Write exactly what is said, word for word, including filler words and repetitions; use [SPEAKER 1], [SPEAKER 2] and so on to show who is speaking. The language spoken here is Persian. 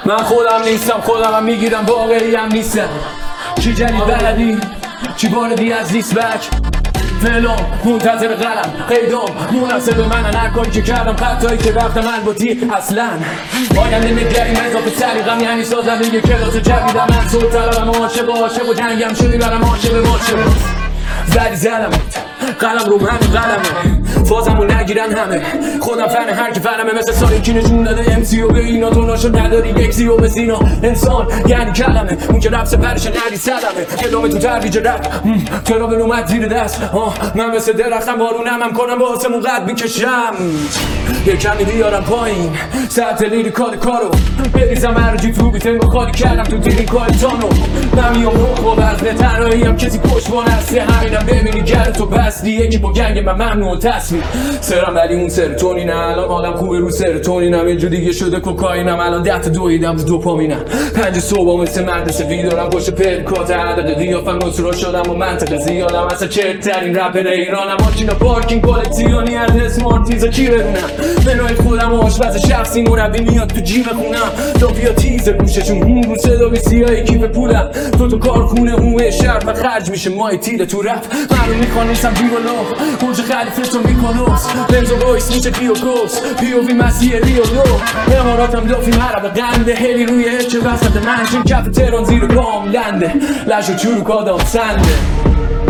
[SPEAKER 1] من خودم نیستم، خودم هم میگیرم، واقعی هم نیستم. چی جدید بلدی؟ چی واردی از لیست بک؟ فعلا منتظر قلم قیدام مناسب من، هر کاری که کردم خطایی که رفتم الباتی اصلا آینده نگریم اضافه سلیقم، یعنی سازنده یک کلاس جدیدم. من صلح طلبم و عاشق و عاشق و جنگم شدی برم عاشق ماشه زدی زدمت قلم رو همین قلمه فازمو نگیرن همه خودم فن هر که فنمه، مثل سالی که نشون داده امسی و به اینا تو ناشد نداری یکسی و به سینا انسان یعنی کلمه اون که رفت سپرش ندی صدمه کلامه تو ترویج رفت چرا به نومت زیر دست من مثل درختم بارونم هم کنم با آسمون قد میکشم یه کمی بیارم پایین سطح لیریکال کارو بریزم هر جی تو بیتن با خالی کردم تو دیرین کارتانو نمیام روح و وزنه تنهایی هم کسی پشتبان هستی همینم ببینی گرد تو بستی یکی با گنگ من ممنوع تصمیم سرم ولی اون سرتونینم الان حالم خوبه رو سرتونینم یه جو دیگه شده کوکائینم الان ده تا دویدم تو دوپامینم پنج صبح مثل مرد سفید دارم پشت پرکات عدد قیافم نصرا شدم و منطقه زیادم اصلا چهترین رپر ایرانم ماشینا پارکینگ کلکسیونی از اسمارتیزا کی بدونم منوی خودم و آشپز شخصی مربی میاد تو جیب خونم دافیا تیز گوششون هون رو صدا بی سیاه کیف پولم تو تو کارخونه هوه شرف و خرج میشه مای تیله تو رفت من رو میخوان نیستم بیولوگ کنج خلیفه تو میکنوس بنزو رویس میشه بیوگوس پیووی مسیح ریو دو اماراتم لافیم عرب قنده هلی روی هچه وسط منشین کف تهران زیر پام لنده لشو چروک آدم سنده